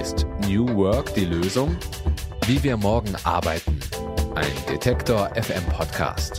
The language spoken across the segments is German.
Ist New Work die Lösung? Wie wir morgen arbeiten. Ein Detektor FM Podcast.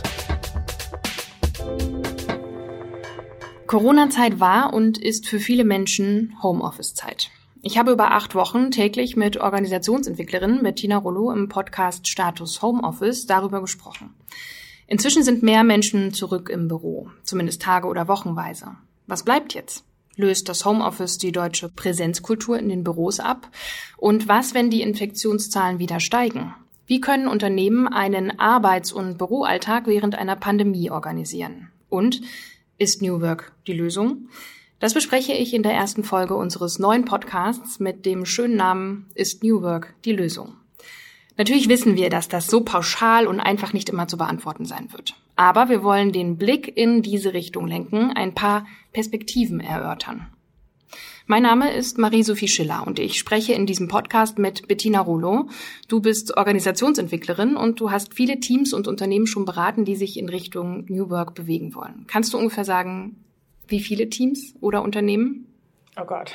Corona-Zeit war und ist für viele Menschen Homeoffice-Zeit. Ich habe über 8 Wochen täglich mit Organisationsentwicklerin Bettina Rollo im Podcast Status Homeoffice darüber gesprochen. Inzwischen sind mehr Menschen zurück im Büro, zumindest tage- oder wochenweise. Was bleibt jetzt? Löst das Homeoffice die deutsche Präsenzkultur in den Büros ab? Und was, wenn die Infektionszahlen wieder steigen? Wie können Unternehmen einen Arbeits- und Büroalltag während einer Pandemie organisieren? Und ist New Work die Lösung? Das bespreche ich in der ersten Folge unseres neuen Podcasts mit dem schönen Namen Ist New Work die Lösung? Natürlich wissen wir, dass das so pauschal und einfach nicht immer zu beantworten sein wird. Aber wir wollen den Blick in diese Richtung lenken, ein paar Perspektiven erörtern. Mein Name ist Marie-Sophie Schiller und ich spreche in diesem Podcast mit Bettina Rollo. Du bist Organisationsentwicklerin und du hast viele Teams und Unternehmen schon beraten, die sich in Richtung New Work bewegen wollen. Kannst du ungefähr sagen, wie viele Teams oder Unternehmen? Oh Gott.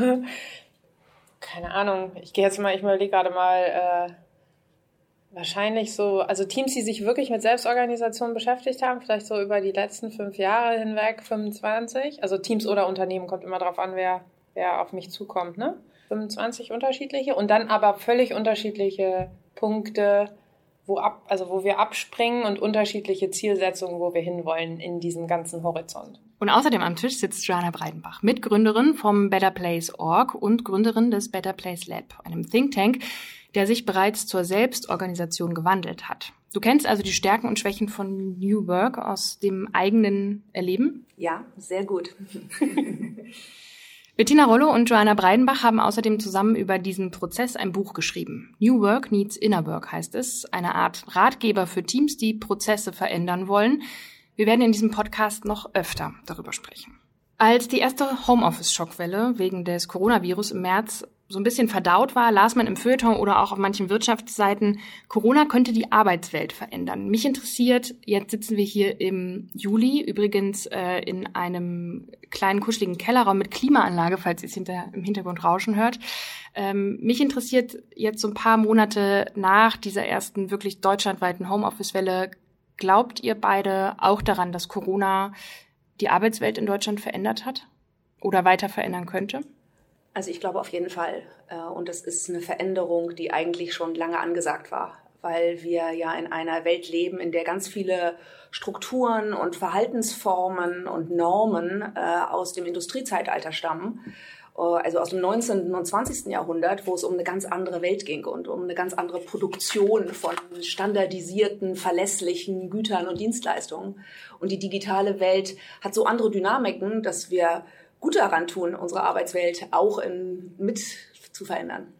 Keine Ahnung. Ich überlege gerade mal, wahrscheinlich so, also Teams, die sich wirklich mit Selbstorganisation beschäftigt haben, vielleicht so über die letzten 5 Jahre hinweg 25. Also Teams oder Unternehmen, kommt immer drauf an, wer auf mich zukommt, ne? 25 unterschiedliche und dann aber völlig unterschiedliche Punkte, wo wir abspringen und unterschiedliche Zielsetzungen, wo wir hinwollen in diesem ganzen Horizont. Und außerdem am Tisch sitzt Joanna Breidenbach, Mitgründerin vom Better Place.org und Gründerin des Better Place Lab, einem Think Tank, der sich bereits zur Selbstorganisation gewandelt hat. Du kennst also die Stärken und Schwächen von New Work aus dem eigenen Erleben? Ja, sehr gut. Bettina Rollo und Joanna Breidenbach haben außerdem zusammen über diesen Prozess ein Buch geschrieben. New Work Needs Inner Work heißt es, eine Art Ratgeber für Teams, die Prozesse verändern wollen. Wir werden in diesem Podcast noch öfter darüber sprechen. Als die erste Homeoffice-Schockwelle wegen des Coronavirus im März so ein bisschen verdaut war, las man im Feuilleton oder auch auf manchen Wirtschaftsseiten, Corona könnte die Arbeitswelt verändern. Mich interessiert, jetzt sitzen wir hier im Juli, übrigens in einem kleinen kuscheligen Kellerraum mit Klimaanlage, falls ihr es im Hintergrund rauschen hört. Mich interessiert jetzt so ein paar Monate nach dieser ersten wirklich deutschlandweiten Homeoffice-Welle, glaubt ihr beide auch daran, dass Corona die Arbeitswelt in Deutschland verändert hat oder weiter verändern könnte? Also ich glaube auf jeden Fall. Und das ist eine Veränderung, die eigentlich schon lange angesagt war, weil wir ja in einer Welt leben, in der ganz viele Strukturen und Verhaltensformen und Normen aus dem Industriezeitalter stammen, also aus dem 19. und 20. Jahrhundert, wo es um eine ganz andere Welt ging und um eine ganz andere Produktion von standardisierten, verlässlichen Gütern und Dienstleistungen. Und die digitale Welt hat so andere Dynamiken, dass wir gut daran tun, unsere Arbeitswelt auch mit zu verändern.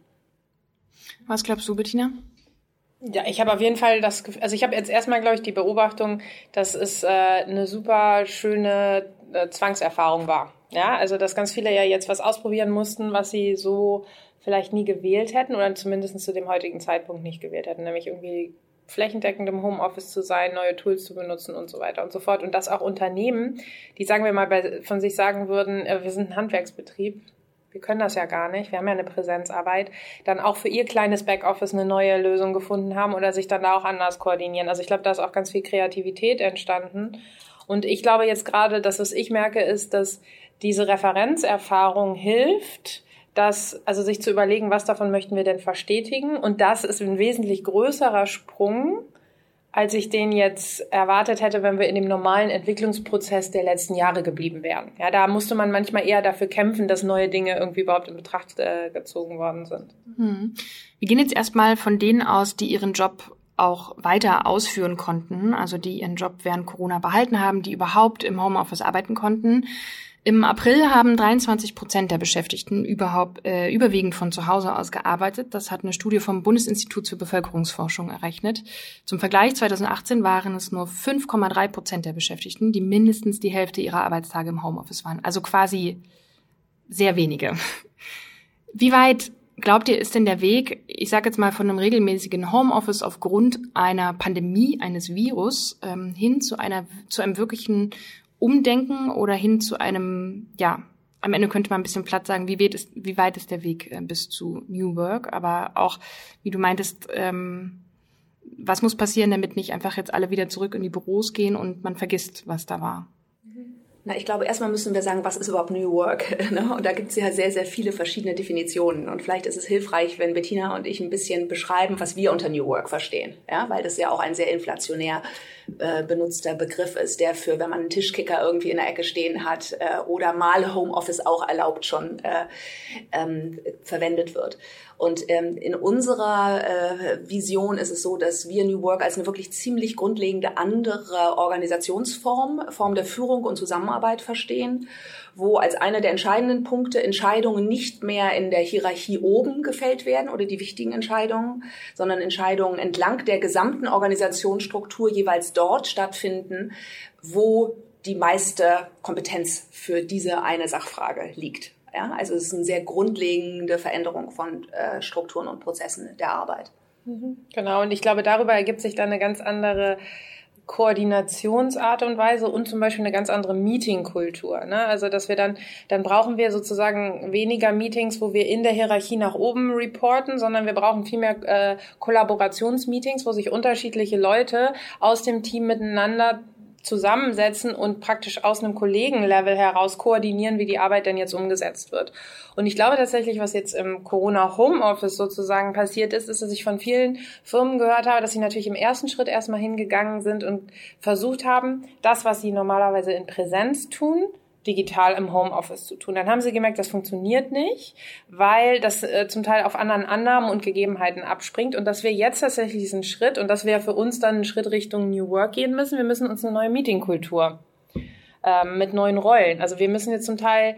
Was glaubst du, Bettina? Ja, ich habe auf jeden Fall ich habe jetzt erstmal, glaube ich, die Beobachtung, dass es eine super schöne Zwangserfahrung war. Ja, also dass ganz viele ja jetzt was ausprobieren mussten, was sie so vielleicht nie gewählt hätten oder zumindest zu dem heutigen Zeitpunkt nicht gewählt hätten, nämlich irgendwie flächendeckend im Homeoffice zu sein, neue Tools zu benutzen und so weiter und so fort. Und dass auch Unternehmen, die, sagen wir mal, von sich sagen würden, wir sind ein Handwerksbetrieb, wir können das ja gar nicht, wir haben ja eine Präsenzarbeit, dann auch für ihr kleines Backoffice eine neue Lösung gefunden haben oder sich dann da auch anders koordinieren. Also ich glaube, da ist auch ganz viel Kreativität entstanden. Und ich glaube jetzt gerade, dass was ich merke, ist, dass diese Referenzerfahrung hilft, sich zu überlegen, was davon möchten wir denn verstetigen. Und das ist ein wesentlich größerer Sprung, als ich den jetzt erwartet hätte, wenn wir in dem normalen Entwicklungsprozess der letzten Jahre geblieben wären. Ja, da musste man manchmal eher dafür kämpfen, dass neue Dinge irgendwie überhaupt in Betracht gezogen worden sind. Wir gehen jetzt erstmal von denen aus, die ihren Job auch weiter ausführen konnten, also die ihren Job während Corona behalten haben, die überhaupt im Homeoffice arbeiten konnten. Im April haben 23% der Beschäftigten überwiegend von zu Hause aus gearbeitet. Das hat eine Studie vom Bundesinstitut für Bevölkerungsforschung errechnet. Zum Vergleich 2018 waren es nur 5,3% der Beschäftigten, die mindestens die Hälfte ihrer Arbeitstage im Homeoffice waren. Also quasi sehr wenige. Wie weit, glaubt ihr, ist denn der Weg, ich sage jetzt mal von einem regelmäßigen Homeoffice aufgrund einer Pandemie, eines Virus, hin zu einem wirklichen Umdenken oder hin zu einem am Ende könnte man ein bisschen platt sagen, wie weit ist der Weg bis zu New Work, aber auch, wie du meintest, was muss passieren, damit nicht einfach jetzt alle wieder zurück in die Büros gehen und man vergisst, was da war? Na, ich glaube, erstmal müssen wir sagen, was ist überhaupt New Work? Ne? Und da gibt es ja sehr, sehr viele verschiedene Definitionen. Und vielleicht ist es hilfreich, wenn Bettina und ich ein bisschen beschreiben, was wir unter New Work verstehen. Ja? Weil das ja auch ein sehr inflationär benutzter Begriff ist, der für, wenn man einen Tischkicker irgendwie in der Ecke stehen hat oder mal Homeoffice auch erlaubt schon verwendet wird. Und in unserer Vision ist es so, dass wir New Work als eine wirklich ziemlich grundlegende andere Organisationsform, Form der Führung und Zusammenarbeit verstehen, wo als eine der entscheidenden Punkte Entscheidungen nicht mehr in der Hierarchie oben gefällt werden oder die wichtigen Entscheidungen, sondern Entscheidungen entlang der gesamten Organisationsstruktur jeweils dort stattfinden, wo die meiste Kompetenz für diese eine Sachfrage liegt. Ja, also es ist eine sehr grundlegende Veränderung von Strukturen und Prozessen der Arbeit. Genau, und ich glaube, darüber ergibt sich dann eine ganz andere Koordinationsart und Weise und zum Beispiel eine ganz andere Meetingkultur. Ne? Also dass wir dann brauchen wir sozusagen weniger Meetings, wo wir in der Hierarchie nach oben reporten, sondern wir brauchen viel mehr Kollaborationsmeetings, wo sich unterschiedliche Leute aus dem Team miteinander zusammensetzen und praktisch aus einem Kollegenlevel heraus koordinieren, wie die Arbeit denn jetzt umgesetzt wird. Und ich glaube tatsächlich, was jetzt im Corona-Homeoffice sozusagen passiert ist, dass ich von vielen Firmen gehört habe, dass sie natürlich im ersten Schritt erstmal hingegangen sind und versucht haben, das, was sie normalerweise in Präsenz tun, digital im Homeoffice zu tun. Dann haben sie gemerkt, das funktioniert nicht, weil das zum Teil auf anderen Annahmen und Gegebenheiten abspringt und dass wir jetzt tatsächlich diesen Schritt und dass wir für uns dann einen Schritt Richtung New Work gehen müssen. Wir müssen uns eine neue Meetingkultur mit neuen Rollen. Also wir müssen jetzt zum Teil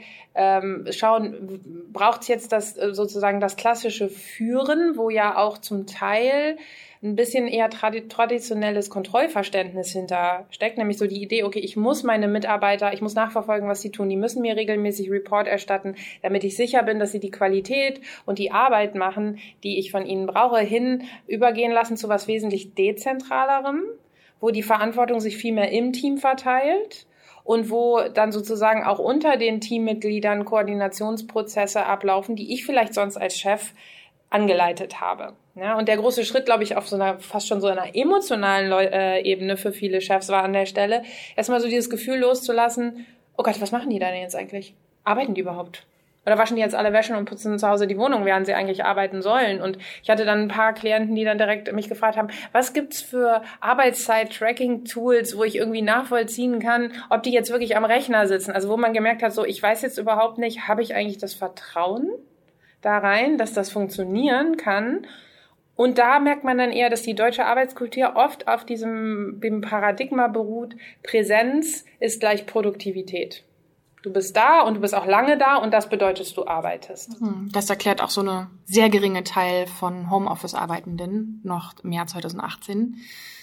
schauen, braucht es jetzt das sozusagen das klassische Führen, wo ja auch zum Teil ein bisschen eher traditionelles Kontrollverständnis hintersteckt, nämlich so die Idee, okay, ich muss meine Mitarbeiter, ich muss nachverfolgen, was sie tun, die müssen mir regelmäßig Report erstatten, damit ich sicher bin, dass sie die Qualität und die Arbeit machen, die ich von ihnen brauche, übergehen lassen zu was wesentlich Dezentralerem, wo die Verantwortung sich viel mehr im Team verteilt und wo dann sozusagen auch unter den Teammitgliedern Koordinationsprozesse ablaufen, die ich vielleicht sonst als Chef angeleitet habe. Ja, und der große Schritt, glaube ich, auf so einer, fast schon so einer emotionalen Ebene für viele Chefs war an der Stelle, erstmal so dieses Gefühl loszulassen, oh Gott, was machen die da denn jetzt eigentlich? Arbeiten die überhaupt? Oder waschen die jetzt alle Wäsche und putzen zu Hause die Wohnung, während sie eigentlich arbeiten sollen? Und ich hatte dann ein paar Klienten, die dann direkt mich gefragt haben, was gibt's für Arbeitszeit-Tracking-Tools, wo ich irgendwie nachvollziehen kann, ob die jetzt wirklich am Rechner sitzen? Also wo man gemerkt hat, so, ich weiß jetzt überhaupt nicht, habe ich eigentlich das Vertrauen da rein, dass das funktionieren kann? Und da merkt man dann eher, dass die deutsche Arbeitskultur oft auf dem Paradigma beruht, Präsenz ist gleich Produktivität. Du bist da und du bist auch lange da und das bedeutet, du arbeitest. Das erklärt auch so eine sehr geringe Teil von Homeoffice-Arbeitenden noch im Jahr 2018.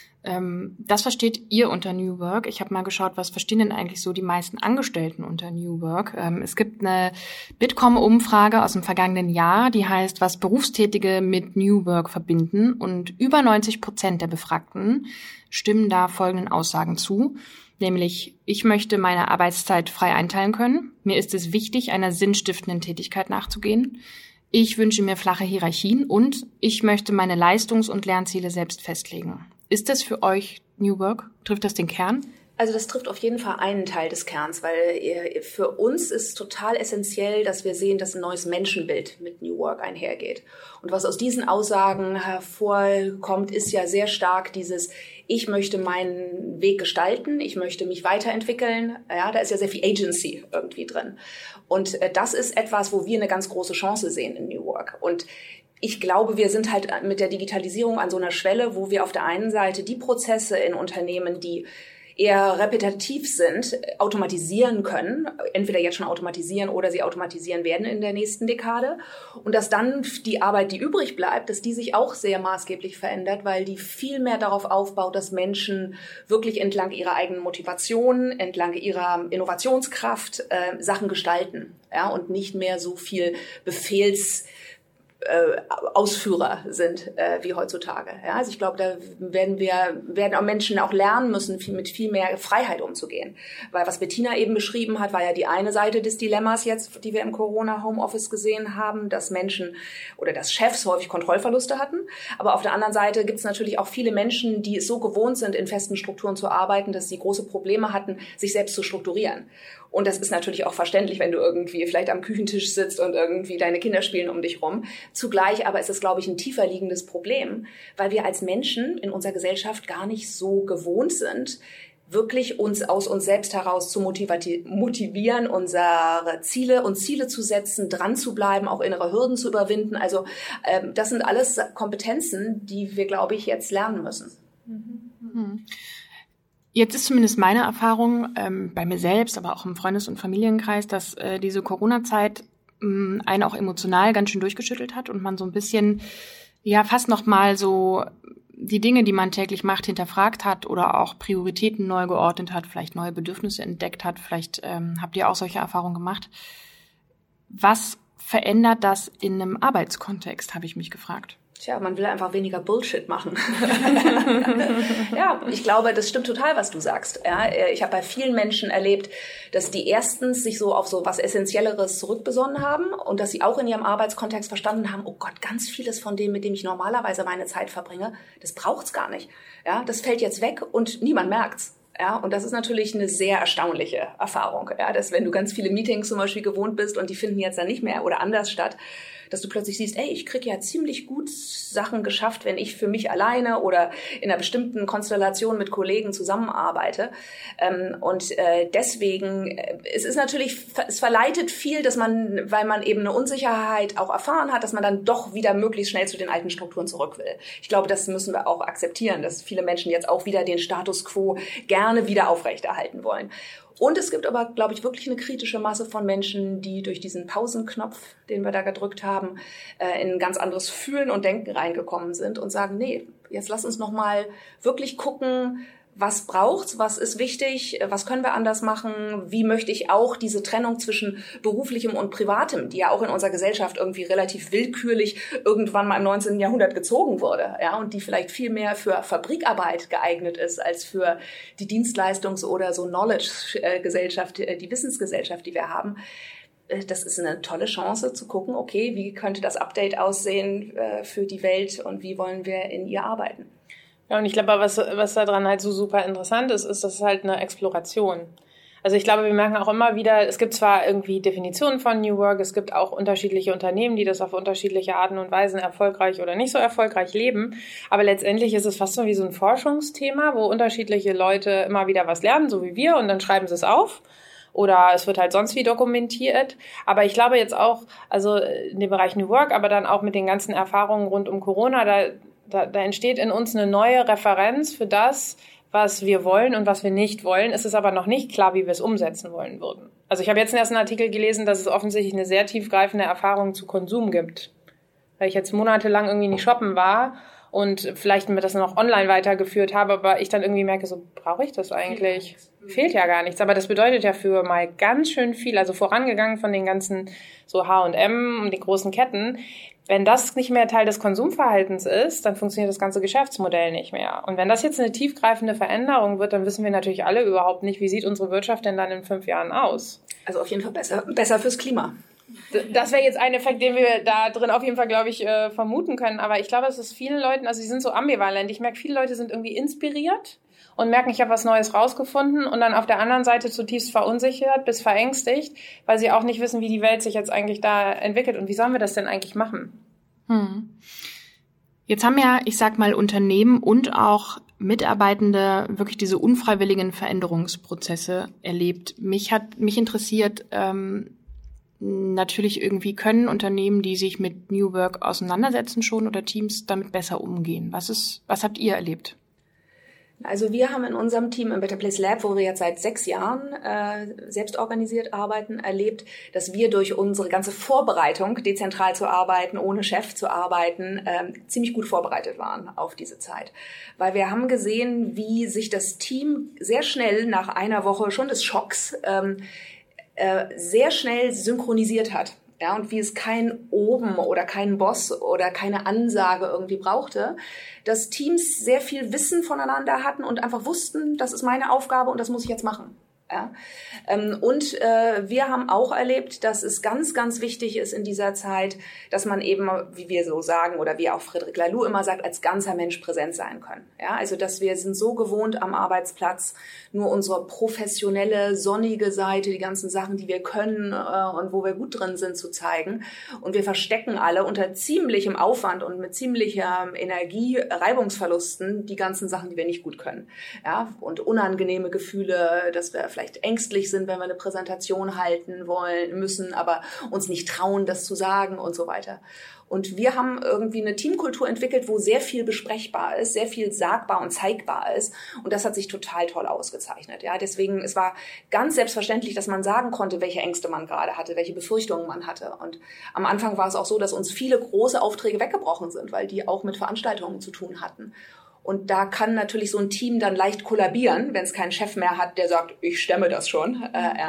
Das versteht ihr unter New Work. Ich habe mal geschaut, was verstehen denn eigentlich so die meisten Angestellten unter New Work. Es gibt eine Bitkom-Umfrage aus dem vergangenen Jahr, die heißt, was Berufstätige mit New Work verbinden. Und über 90% der Befragten stimmen da folgenden Aussagen zu. Nämlich, ich möchte meine Arbeitszeit frei einteilen können. Mir ist es wichtig, einer sinnstiftenden Tätigkeit nachzugehen. Ich wünsche mir flache Hierarchien und ich möchte meine Leistungs- und Lernziele selbst festlegen. Ist das für euch New Work? Trifft das den Kern? Also das trifft auf jeden Fall einen Teil des Kerns, weil für uns ist total essentiell, dass wir sehen, dass ein neues Menschenbild mit New Work einhergeht. Und was aus diesen Aussagen hervorkommt, ist ja sehr stark dieses, ich möchte meinen Weg gestalten, ich möchte mich weiterentwickeln. Ja, da ist ja sehr viel Agency irgendwie drin. Und das ist etwas, wo wir eine ganz große Chance sehen in New Work. Und ich glaube, wir sind halt mit der Digitalisierung an so einer Schwelle, wo wir auf der einen Seite die Prozesse in Unternehmen, die eher repetitiv sind, automatisieren können, entweder jetzt schon automatisieren oder sie automatisieren werden in der nächsten Dekade. Und dass dann die Arbeit, die übrig bleibt, dass die sich auch sehr maßgeblich verändert, weil die viel mehr darauf aufbaut, dass Menschen wirklich entlang ihrer eigenen Motivation, entlang ihrer Innovationskraft Sachen gestalten, ja, und nicht mehr so viel Ausführer sind wie heutzutage. Ja, also ich glaube, da werden auch Menschen auch lernen müssen, mit viel mehr Freiheit umzugehen. Weil was Bettina eben beschrieben hat, war ja die eine Seite des Dilemmas jetzt, die wir im Corona-Homeoffice gesehen haben, dass Menschen oder dass Chefs häufig Kontrollverluste hatten. Aber auf der anderen Seite gibt es natürlich auch viele Menschen, die es so gewohnt sind, in festen Strukturen zu arbeiten, dass sie große Probleme hatten, sich selbst zu strukturieren. Und das ist natürlich auch verständlich, wenn du irgendwie vielleicht am Küchentisch sitzt und irgendwie deine Kinder spielen um dich rum. Zugleich aber ist es, glaube ich, ein tiefer liegendes Problem, weil wir als Menschen in unserer Gesellschaft gar nicht so gewohnt sind, wirklich uns aus uns selbst heraus zu motivieren, unsere Ziele zu setzen, dran zu bleiben, auch innere Hürden zu überwinden. Also das sind alles Kompetenzen, die wir, glaube ich, jetzt lernen müssen. Mhm. Jetzt ist zumindest meine Erfahrung bei mir selbst, aber auch im Freundes- und Familienkreis, dass diese Corona-Zeit einen auch emotional ganz schön durchgeschüttelt hat und man so ein bisschen, ja, fast noch mal so die Dinge, die man täglich macht, hinterfragt hat oder auch Prioritäten neu geordnet hat, vielleicht neue Bedürfnisse entdeckt hat. Vielleicht habt ihr auch solche Erfahrungen gemacht. Was verändert das in einem Arbeitskontext, habe ich mich gefragt. Tja, man will einfach weniger Bullshit machen. Ja, ich glaube, das stimmt total, was du sagst. Ja, ich habe bei vielen Menschen erlebt, dass die erstens sich so auf so was Essentielleres zurückbesonnen haben und dass sie auch in ihrem Arbeitskontext verstanden haben, oh Gott, ganz vieles von dem, mit dem ich normalerweise meine Zeit verbringe, das braucht's gar nicht. Ja, das fällt jetzt weg und niemand merkt's. Ja, und das ist natürlich eine sehr erstaunliche Erfahrung, ja, dass wenn du ganz viele Meetings zum Beispiel gewohnt bist und die finden jetzt dann nicht mehr oder anders statt, dass du plötzlich siehst, ey, ich kriege ja ziemlich gut Sachen geschafft, wenn ich für mich alleine oder in einer bestimmten Konstellation mit Kollegen zusammenarbeite. Deswegen, es ist natürlich, es verleitet viel, dass man, weil man eben eine Unsicherheit auch erfahren hat, dass man dann doch wieder möglichst schnell zu den alten Strukturen zurück will. Ich glaube, das müssen wir auch akzeptieren, dass viele Menschen jetzt auch wieder den Status quo gerne wieder aufrechterhalten wollen. Und es gibt aber, glaube ich, wirklich eine kritische Masse von Menschen, die durch diesen Pausenknopf, den wir da gedrückt haben, in ein ganz anderes Fühlen und Denken reingekommen sind und sagen, nee, jetzt lass uns noch mal wirklich gucken, was braucht's, was ist wichtig, was können wir anders machen, wie möchte ich auch diese Trennung zwischen beruflichem und privatem, die ja auch in unserer Gesellschaft irgendwie relativ willkürlich irgendwann mal im 19. Jahrhundert gezogen wurde, ja, und die vielleicht viel mehr für Fabrikarbeit geeignet ist als für die Dienstleistungs- oder so Knowledge-Gesellschaft, die Wissensgesellschaft, die wir haben. Das ist eine tolle Chance zu gucken, okay, wie könnte das Update aussehen für die Welt und wie wollen wir in ihr arbeiten. Ja, und ich glaube, was daran halt so super interessant ist, das ist halt eine Exploration. Also ich glaube, wir merken auch immer wieder, es gibt zwar irgendwie Definitionen von New Work, es gibt auch unterschiedliche Unternehmen, die das auf unterschiedliche Arten und Weisen erfolgreich oder nicht so erfolgreich leben, aber letztendlich ist es fast so wie so ein Forschungsthema, wo unterschiedliche Leute immer wieder was lernen, so wie wir, und dann schreiben sie es auf. Oder es wird halt sonst wie dokumentiert. Aber ich glaube jetzt auch, also in dem Bereich New Work, aber dann auch mit den ganzen Erfahrungen rund um Corona, da entsteht in uns eine neue Referenz für das, was wir wollen und was wir nicht wollen. Es ist aber noch nicht klar, wie wir es umsetzen wollen würden. Also ich habe jetzt erst einen Artikel gelesen, dass es offensichtlich eine sehr tiefgreifende Erfahrung zu Konsum gibt. Weil ich jetzt monatelang irgendwie nicht shoppen war und vielleicht mir das noch online weitergeführt habe, aber ich dann irgendwie merke, so brauche ich das eigentlich? Fehlt ja gar nichts. Aber das bedeutet ja für mal ganz schön viel, also vorangegangen von den ganzen so H&M und den großen Ketten. Wenn das nicht mehr Teil des Konsumverhaltens ist, dann funktioniert das ganze Geschäftsmodell nicht mehr. Und wenn das jetzt eine tiefgreifende Veränderung wird, dann wissen wir natürlich alle überhaupt nicht, wie sieht unsere Wirtschaft denn dann in 5 Jahren aus. Also auf jeden Fall besser fürs Klima. Das wäre jetzt ein Effekt, den wir da drin auf jeden Fall, glaube ich, vermuten können. Aber ich glaube, es ist vielen Leuten, also die sind so ambivalent. Ich merke, viele Leute sind irgendwie inspiriert und merken, ich habe was Neues rausgefunden, und dann auf der anderen Seite zutiefst verunsichert bis verängstigt, weil sie auch nicht wissen, wie die Welt sich jetzt eigentlich da entwickelt und wie sollen wir das denn eigentlich machen. Jetzt haben ja, ich sag mal, Unternehmen und auch Mitarbeitende wirklich diese unfreiwilligen Veränderungsprozesse erlebt. Mich interessiert natürlich irgendwie, können Unternehmen, die sich mit New Work auseinandersetzen schon, oder Teams damit besser umgehen? Was habt ihr erlebt? Also wir haben in unserem Team im Better Place Lab, wo wir jetzt seit 6 Jahren selbst organisiert arbeiten, erlebt, dass wir durch unsere ganze Vorbereitung, dezentral zu arbeiten, ohne Chef zu arbeiten, ziemlich gut vorbereitet waren auf diese Zeit. Weil wir haben gesehen, wie sich das Team sehr schnell nach einer Woche schon des Schocks sehr schnell synchronisiert hat. Ja, und wie es kein Oben oder keinen Boss oder keine Ansage irgendwie brauchte, dass Teams sehr viel Wissen voneinander hatten und einfach wussten, das ist meine Aufgabe und das muss ich jetzt machen. Ja. Und wir haben auch erlebt, dass es ganz, ganz wichtig ist in dieser Zeit, dass man eben, wie wir so sagen oder wie auch Frédéric Laloux immer sagt, als ganzer Mensch präsent sein können. Ja, also dass wir sind so gewohnt am Arbeitsplatz, nur unsere professionelle, sonnige Seite, die ganzen Sachen, die wir können und wo wir gut drin sind, zu zeigen. Und wir verstecken alle unter ziemlichem Aufwand und mit ziemlicher Energie, Reibungsverlusten, die ganzen Sachen, die wir nicht gut können. Ja, und unangenehme Gefühle, dass wir vielleicht ängstlich sind, wenn wir eine Präsentation halten müssen, aber uns nicht trauen, das zu sagen und so weiter. Und wir haben irgendwie eine Teamkultur entwickelt, wo sehr viel besprechbar ist, sehr viel sagbar und zeigbar ist. Und das hat sich total toll ausgezeichnet. Ja, deswegen, es war ganz selbstverständlich, dass man sagen konnte, welche Ängste man gerade hatte, welche Befürchtungen man hatte. Und am Anfang war es auch so, dass uns viele große Aufträge weggebrochen sind, weil die auch mit Veranstaltungen zu tun hatten. Und da kann natürlich so ein Team dann leicht kollabieren, wenn es keinen Chef mehr hat, der sagt, ich stemme das schon.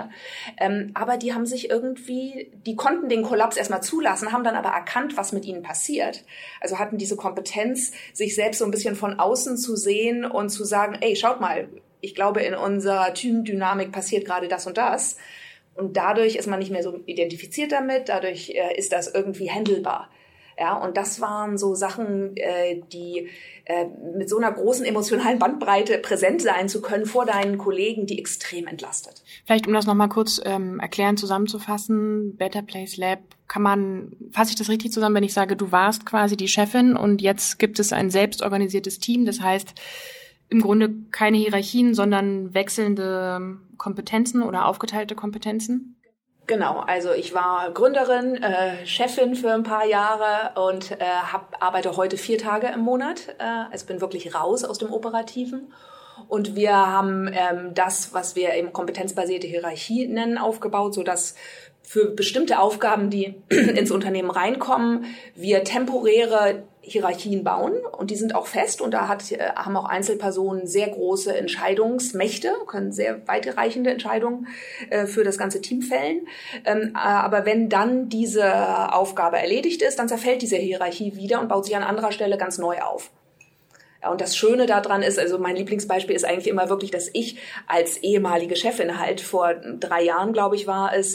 Aber die haben sich irgendwie, die konnten den Kollaps erstmal zulassen, haben dann aber erkannt, was mit ihnen passiert. Also hatten diese Kompetenz, sich selbst so ein bisschen von außen zu sehen und zu sagen, ey, schaut mal, ich glaube, in unserer Teamdynamik passiert gerade das und das. Und dadurch ist man nicht mehr so identifiziert damit, dadurch ist das irgendwie handelbar. Ja, und das waren so Sachen, die mit so einer großen emotionalen Bandbreite präsent sein zu können vor deinen Kollegen, die extrem entlastet. Vielleicht, um das nochmal kurz erklären, zusammenzufassen, Better Place Lab, fasse ich das richtig zusammen, wenn ich sage, du warst quasi die Chefin und jetzt gibt es ein selbstorganisiertes Team, das heißt im Grunde keine Hierarchien, sondern wechselnde Kompetenzen oder aufgeteilte Kompetenzen? Genau, also ich war Gründerin, Chefin für ein paar Jahre und arbeite heute 4 Tage im Monat. Also bin wirklich raus aus dem Operativen. Und wir haben das, was wir eben kompetenzbasierte Hierarchie nennen, aufgebaut, sodass für bestimmte Aufgaben, die ins Unternehmen reinkommen, wir temporäre Hierarchien bauen und die sind auch fest und da haben auch Einzelpersonen sehr große Entscheidungsmächte, können sehr weitreichende Entscheidungen für das ganze Team fällen. Aber wenn dann diese Aufgabe erledigt ist, dann zerfällt diese Hierarchie wieder und baut sich an anderer Stelle ganz neu auf. Ja, und das Schöne daran ist, also mein Lieblingsbeispiel ist eigentlich immer wirklich, dass ich als ehemalige Chefin halt vor 3 Jahren, glaube ich, war es,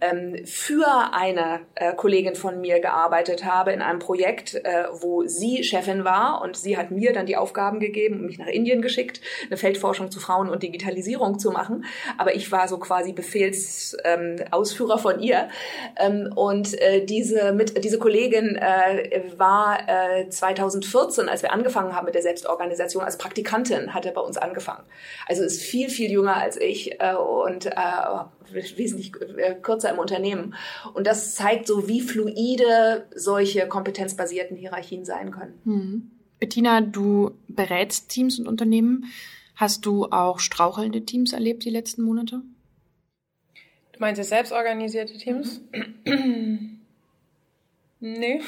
für eine Kollegin von mir gearbeitet habe in einem Projekt, wo sie Chefin war und sie hat mir dann die Aufgaben gegeben und mich nach Indien geschickt, eine Feldforschung zu Frauen und Digitalisierung zu machen. Aber ich war so quasi Befehlsausführer von ihr. Und diese Kollegin war 2014, als wir angefangen haben mit der Selbstorganisation, als Praktikantin hat er bei uns angefangen. Also ist viel, viel jünger als ich und wesentlich kürzer im Unternehmen. Und das zeigt so, wie fluide solche kompetenzbasierten Hierarchien sein können. Bettina, du berätst Teams und Unternehmen. Hast du auch strauchelnde Teams erlebt die letzten Monate? Du meinst jetzt selbstorganisierte Teams? Nee.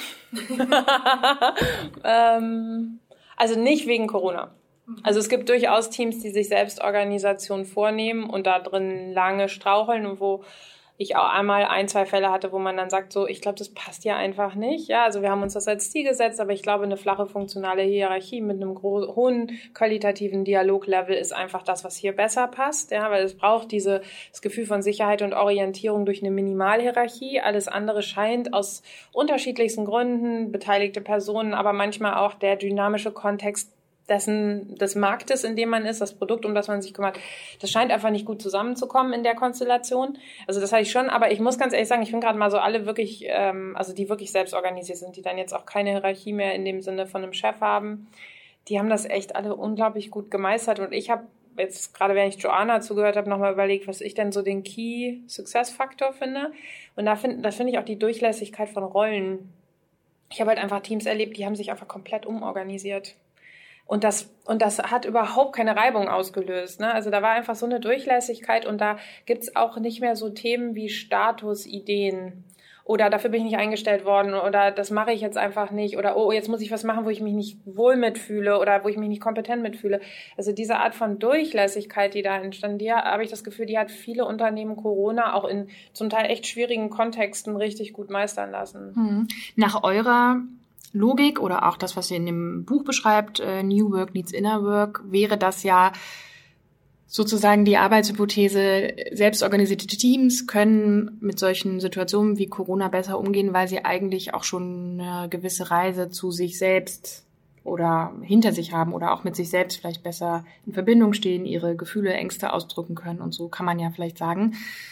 Also nicht wegen Corona. Also es gibt durchaus Teams, die sich Selbstorganisation vornehmen und da drin lange straucheln und wo ich auch einmal 1, 2 Fälle hatte, wo man dann sagt, so, ich glaube, das passt ja einfach nicht. Ja, also wir haben uns das als Ziel gesetzt, aber ich glaube, eine flache funktionale Hierarchie mit einem hohen qualitativen Dialoglevel ist einfach das, was hier besser passt. Ja, weil es braucht das Gefühl von Sicherheit und Orientierung durch eine Minimalhierarchie. Alles andere scheint aus unterschiedlichsten Gründen, beteiligte Personen, aber manchmal auch der dynamische Kontext des Marktes, in dem man ist, das Produkt, um das man sich kümmert, das scheint einfach nicht gut zusammenzukommen in der Konstellation. Also das hatte ich schon, aber ich muss ganz ehrlich sagen, ich finde gerade mal so alle wirklich, also die wirklich selbst organisiert sind, die dann jetzt auch keine Hierarchie mehr in dem Sinne von einem Chef haben, die haben das echt alle unglaublich gut gemeistert und ich habe jetzt gerade, wenn ich Joanna zugehört habe, nochmal überlegt, was ich denn so den Key-Success-Faktor finde und das finde ich auch die Durchlässigkeit von Rollen. Ich habe halt einfach Teams erlebt, die haben sich einfach komplett umorganisiert. Und das hat überhaupt keine Reibung ausgelöst, ne? Also da war einfach so eine Durchlässigkeit und da gibt's auch nicht mehr so Themen wie Statusideen oder dafür bin ich nicht eingestellt worden oder das mache ich jetzt einfach nicht oder oh, jetzt muss ich was machen, wo ich mich nicht wohl mitfühle oder wo ich mich nicht kompetent mitfühle. Also diese Art von Durchlässigkeit, die da entstand, die habe ich das Gefühl, die hat viele Unternehmen Corona auch in zum Teil echt schwierigen Kontexten richtig gut meistern lassen. Nach eurer Logik oder auch das, was ihr in dem Buch beschreibt, New Work needs Inner Work, wäre das ja sozusagen die Arbeitshypothese, selbstorganisierte Teams können mit solchen Situationen wie Corona besser umgehen, weil sie eigentlich auch schon eine gewisse Reise zu sich selbst oder hinter sich haben oder auch mit sich selbst vielleicht besser in Verbindung stehen, ihre Gefühle, Ängste ausdrücken können und so kann man ja vielleicht sagen.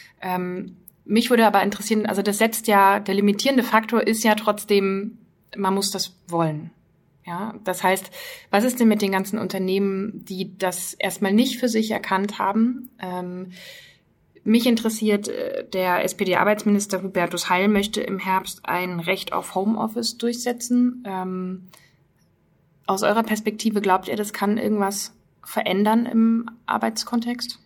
Mich würde aber interessieren, also das setzt ja, der limitierende Faktor ist ja trotzdem, man muss das wollen. Ja, das heißt, was ist denn mit den ganzen Unternehmen, die das erstmal nicht für sich erkannt haben? Mich interessiert, der SPD-Arbeitsminister Hubertus Heil möchte im Herbst ein Recht auf Homeoffice durchsetzen. Aus eurer Perspektive glaubt ihr, das kann irgendwas verändern im Arbeitskontext?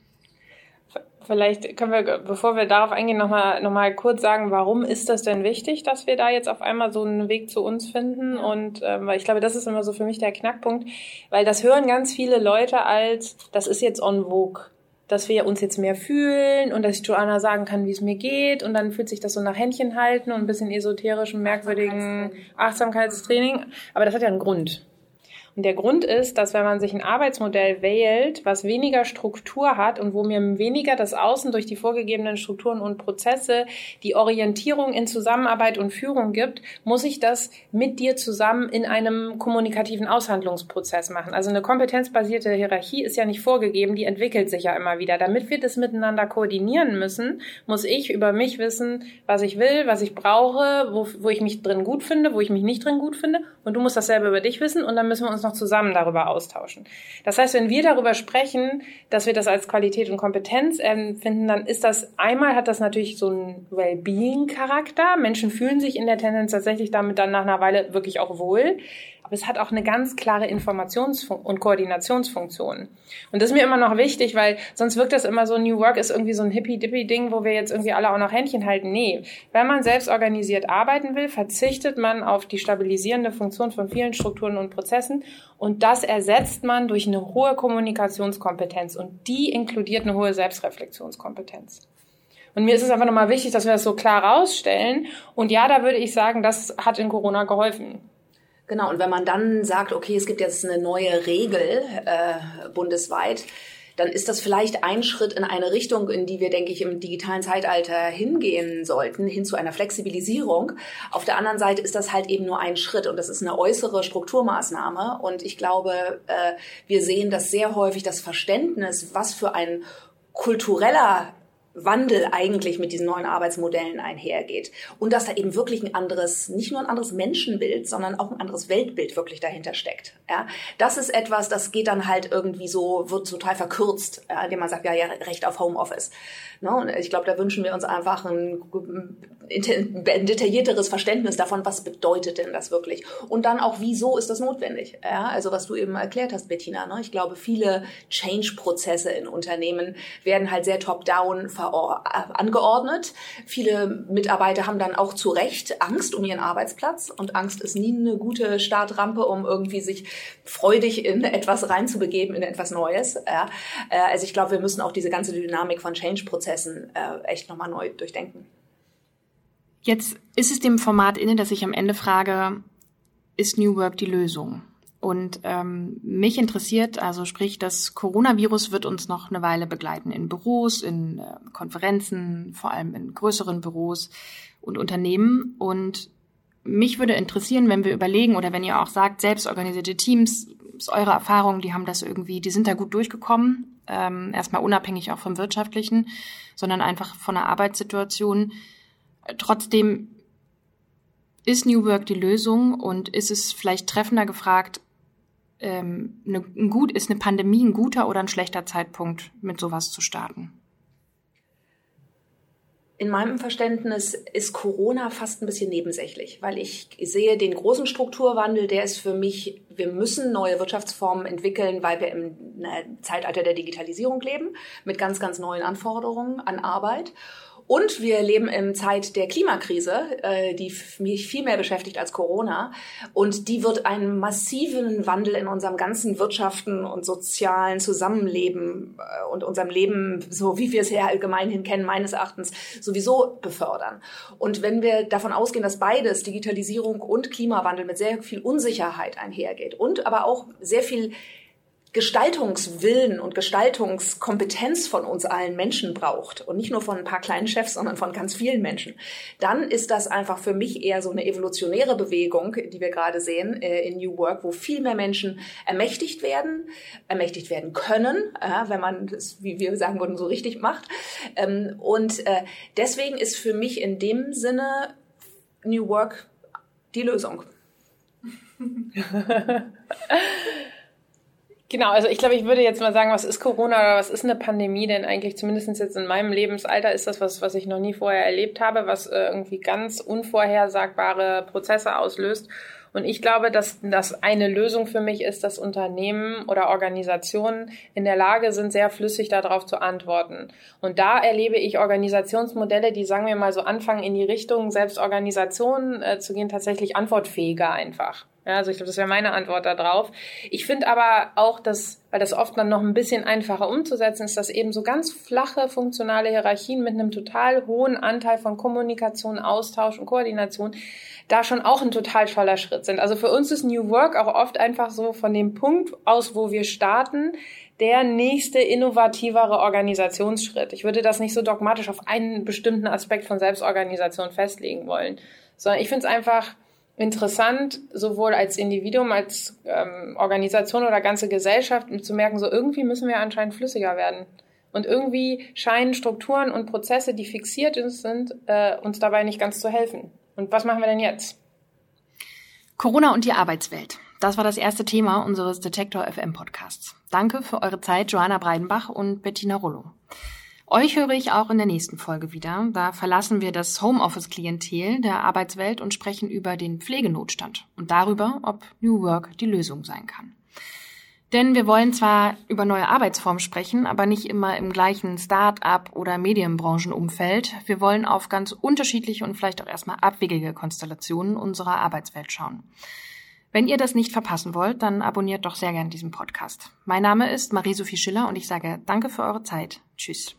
Vielleicht können wir, bevor wir darauf eingehen, noch mal kurz sagen, warum ist das denn wichtig, dass wir da jetzt auf einmal so einen Weg zu uns finden? Und weil ich glaube, das ist immer so für mich der Knackpunkt, weil das hören ganz viele Leute als, das ist jetzt en vogue, dass wir uns jetzt mehr fühlen und dass ich Joanna sagen kann, wie es mir geht und dann fühlt sich das so nach Händchen halten und ein bisschen esoterischem, merkwürdigen Achtsamkeitstraining. Aber das hat ja einen Grund. Und der Grund ist, dass wenn man sich ein Arbeitsmodell wählt, was weniger Struktur hat und wo mir weniger das Außen durch die vorgegebenen Strukturen und Prozesse die Orientierung in Zusammenarbeit und Führung gibt, muss ich das mit dir zusammen in einem kommunikativen Aushandlungsprozess machen. Also eine kompetenzbasierte Hierarchie ist ja nicht vorgegeben, die entwickelt sich ja immer wieder. Damit wir das miteinander koordinieren müssen, muss ich über mich wissen, was ich will, was ich brauche, wo ich mich drin gut finde, wo ich mich nicht drin gut finde. Und du musst dasselbe über dich wissen und dann müssen wir uns noch zusammen darüber austauschen. Das heißt, wenn wir darüber sprechen, dass wir das als Qualität und Kompetenz empfinden, dann ist das, einmal hat das natürlich so einen Wellbeing-Charakter. Menschen fühlen sich in der Tendenz tatsächlich damit dann nach einer Weile wirklich auch wohl. Aber es hat auch eine ganz klare Informations- und Koordinationsfunktion. Und das ist mir immer noch wichtig, weil sonst wirkt das immer so, New Work ist irgendwie so ein hippie-dippie-Ding, wo wir jetzt irgendwie alle auch noch Händchen halten. Nee, wenn man selbst organisiert arbeiten will, verzichtet man auf die stabilisierende Funktion von vielen Strukturen und Prozessen und das ersetzt man durch eine hohe Kommunikationskompetenz und die inkludiert eine hohe Selbstreflexionskompetenz. Und mir ist es einfach nochmal wichtig, dass wir das so klar rausstellen. Und ja, da würde ich sagen, das hat in Corona geholfen. Genau, und wenn man dann sagt, okay, es gibt jetzt eine neue Regel bundesweit, dann ist das vielleicht ein Schritt in eine Richtung, in die wir, denke ich, im digitalen Zeitalter hingehen sollten, hin zu einer Flexibilisierung. Auf der anderen Seite ist das halt eben nur ein Schritt und das ist eine äußere Strukturmaßnahme. Und ich glaube, wir sehen das sehr häufig, das Verständnis, was für ein kultureller Wandel eigentlich mit diesen neuen Arbeitsmodellen einhergeht. Und dass da eben wirklich ein anderes, nicht nur ein anderes Menschenbild, sondern auch ein anderes Weltbild wirklich dahinter steckt. Ja, das ist etwas, das geht dann halt irgendwie so, wird total verkürzt, indem man sagt, ja, Recht auf Homeoffice. Ne? Und ich glaube, da wünschen wir uns einfach ein detaillierteres Verständnis davon, was bedeutet denn das wirklich? Und dann auch, wieso ist das notwendig? Ja, also was du eben erklärt hast, Bettina. Ne? Ich glaube, viele Change-Prozesse in Unternehmen werden halt sehr top-down angeordnet. Viele Mitarbeiter haben dann auch zu Recht Angst um ihren Arbeitsplatz und Angst ist nie eine gute Startrampe, um irgendwie sich freudig in etwas reinzubegeben, in etwas Neues. Ja. Also ich glaube, wir müssen auch diese ganze Dynamik von Change-Prozessen echt nochmal neu durchdenken. Jetzt ist es dem Format inne, dass ich am Ende frage, ist New Work die Lösung? Und mich interessiert, also sprich, das Coronavirus wird uns noch eine Weile begleiten in Büros, in Konferenzen, vor allem in größeren Büros und Unternehmen. Und mich würde interessieren, wenn wir überlegen oder wenn ihr auch sagt, selbstorganisierte Teams, ist eure Erfahrung, die haben das irgendwie, die sind da gut durchgekommen, erstmal unabhängig auch vom Wirtschaftlichen, sondern einfach von der Arbeitssituation. Trotzdem ist New Work die Lösung und ist es vielleicht treffender gefragt, ist eine Pandemie ein guter oder ein schlechter Zeitpunkt, mit sowas zu starten? In meinem Verständnis ist Corona fast ein bisschen nebensächlich, weil ich sehe den großen Strukturwandel, der ist für mich, wir müssen neue Wirtschaftsformen entwickeln, weil wir im Zeitalter der Digitalisierung leben, mit ganz, ganz neuen Anforderungen an Arbeit. Und wir leben in Zeit der Klimakrise, die mich viel mehr beschäftigt als Corona. Und die wird einen massiven Wandel in unserem ganzen Wirtschaften und sozialen Zusammenleben und unserem Leben, so wie wir es ja allgemeinhin kennen, meines Erachtens sowieso befördern. Und wenn wir davon ausgehen, dass beides, Digitalisierung und Klimawandel, mit sehr viel Unsicherheit einhergeht und aber auch sehr viel Gestaltungswillen und Gestaltungskompetenz von uns allen Menschen braucht und nicht nur von ein paar kleinen Chefs, sondern von ganz vielen Menschen, dann ist das einfach für mich eher so eine evolutionäre Bewegung, die wir gerade sehen in New Work, wo viel mehr Menschen ermächtigt werden können, wenn man das, wie wir sagen würden, so richtig macht. Und deswegen ist für mich in dem Sinne New Work die Lösung. Genau, also ich glaube, ich würde jetzt mal sagen, was ist Corona oder was ist eine Pandemie denn eigentlich? Zumindest jetzt in meinem Lebensalter ist das was ich noch nie vorher erlebt habe, was irgendwie ganz unvorhersagbare Prozesse auslöst. Und ich glaube, dass das eine Lösung für mich ist, dass Unternehmen oder Organisationen in der Lage sind, sehr flüssig darauf zu antworten. Und da erlebe ich Organisationsmodelle, die, sagen wir mal, so anfangen in die Richtung Selbstorganisation zu gehen, tatsächlich antwortfähiger einfach. Ja, also ich glaube, das wäre meine Antwort darauf. Ich finde aber auch, dass, weil das oft dann noch ein bisschen einfacher umzusetzen ist, dass eben so ganz flache funktionale Hierarchien mit einem total hohen Anteil von Kommunikation, Austausch und Koordination da schon auch ein total toller Schritt sind. Also für uns ist New Work auch oft einfach so von dem Punkt aus, wo wir starten, der nächste innovativere Organisationsschritt. Ich würde das nicht so dogmatisch auf einen bestimmten Aspekt von Selbstorganisation festlegen wollen, sondern ich finde es einfach interessant, sowohl als Individuum, als Organisation oder ganze Gesellschaft, zu merken, so irgendwie müssen wir anscheinend flüssiger werden. Und irgendwie scheinen Strukturen und Prozesse, die fixiert sind, uns dabei nicht ganz zu helfen. Und was machen wir denn jetzt? Corona und die Arbeitswelt. Das war das erste Thema unseres Detektor FM Podcasts. Danke für eure Zeit, Joanna Breidenbach und Bettina Rollo. Euch höre ich auch in der nächsten Folge wieder. Da verlassen wir das Homeoffice-Klientel der Arbeitswelt und sprechen über den Pflegenotstand und darüber, ob New Work die Lösung sein kann. Denn wir wollen zwar über neue Arbeitsformen sprechen, aber nicht immer im gleichen Start-up- oder Medienbranchenumfeld. Wir wollen auf ganz unterschiedliche und vielleicht auch erstmal abwegige Konstellationen unserer Arbeitswelt schauen. Wenn ihr das nicht verpassen wollt, dann abonniert doch sehr gern diesen Podcast. Mein Name ist Marie-Sophie Schiller und ich sage danke für eure Zeit. Tschüss.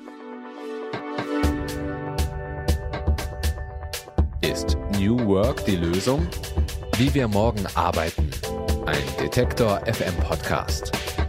Ist New Work die Lösung? Wie wir morgen arbeiten. Ein Detektor FM Podcast.